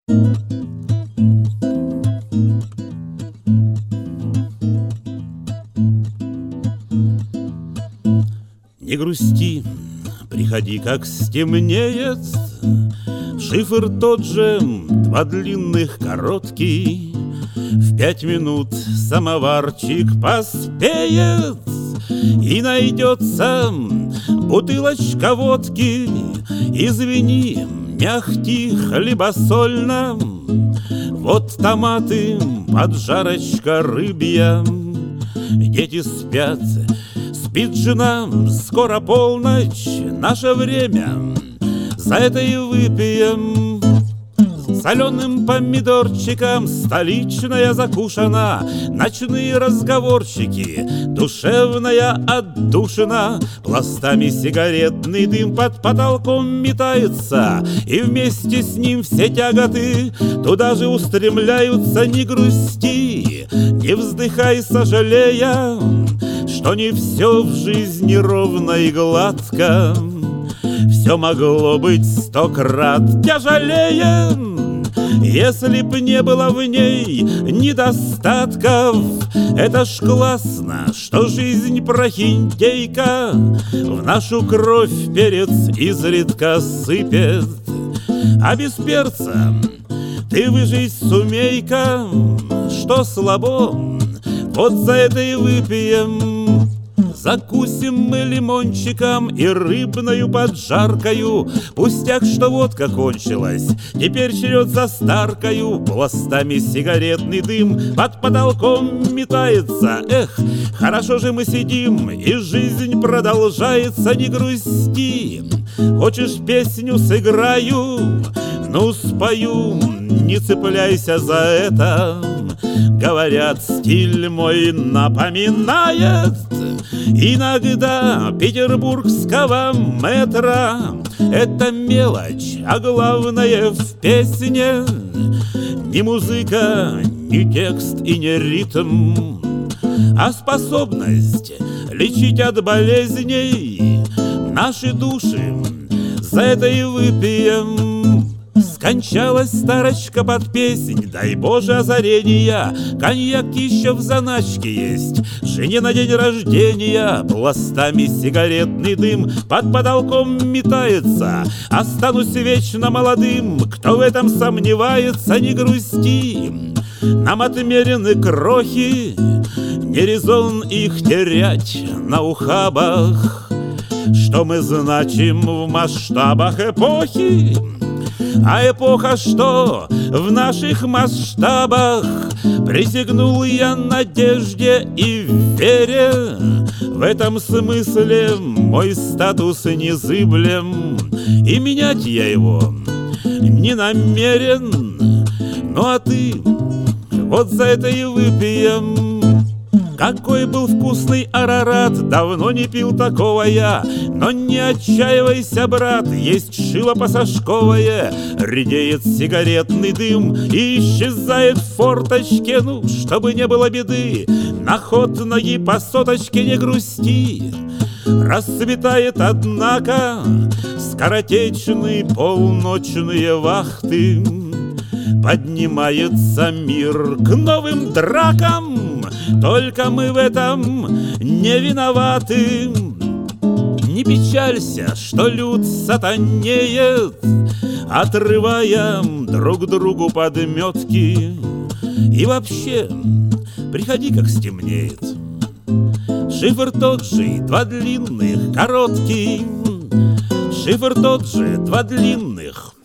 Не грусти, приходи, как стемнеет. Шифр тот же, два длинных, короткий. В 5 минут самоварчик поспеет, и найдется бутылочка водки. Извини, мягкий, хлебосольно. Вот томаты, поджарочка рыбья. Дети спят, спит жена, скоро полночь. Наше время, за это и выпьем. Соленым помидорчиком столичная закушена. Ночные разговорчики, душевная отдушина. Пластами сигаретный дым под потолком метается, и вместе с ним все тяготы туда же устремляются. Не грусти, не вздыхай, сожалея, что не все в жизни ровно и гладко. Все могло быть 100 крат тяжелее, если б не было в ней недостатков. Это ж классно, что жизнь прохиндейка в нашу кровь перец изредка сыпет. А без перца ты выжить сумей-ка, что слабо, вот за это и выпьем. Закусим мы лимончиком и рыбною поджаркою. Пустяк, что водка кончилась, теперь черед за старкою. Пластами сигаретный дым под потолком метается. Эх, хорошо же мы сидим, и жизнь продолжается. Не грусти, хочешь, песню сыграю? Ну, спою, не цепляйся за это. Говорят, стиль мой напоминает иногда петербургского метра. Это мелочь, а главное в песне не музыка, не текст и не ритм, а способность лечить от болезней наши души. За это и выпьем. Скончалась старочка под песнь, дай Боже озарения. Коньяк еще в заначке есть, жене на день рождения. Пластами сигаретный дым под потолком метается. Останусь вечно молодым, кто в этом сомневается. Не грусти, нам отмерены крохи, не резон их терять на ухабах. Что мы значим в масштабах эпохи? А эпоха что в наших масштабах? Присягнул я надежде и вере. В этом смысле мой статус незыблем, и менять я его не намерен. Ну а ты, вот за это и выпьем. Какой был вкусный арарат, давно не пил такого я. Но не отчаивайся, брат, есть шило пасашковое. Редеет сигаретный дым и исчезает в форточке. Ну, чтобы не было беды, на ход ноги по соточке. Не грусти, расцветает, однако, скоротечные полночные вахты. Поднимается мир к новым дракам, только мы в этом не виноваты. Не печалься, что люд сатанеет, отрывая друг другу подметки. И вообще, приходи, как стемнеет. Шифр тот же, два длинных, короткий. Шифр тот же, два длинных,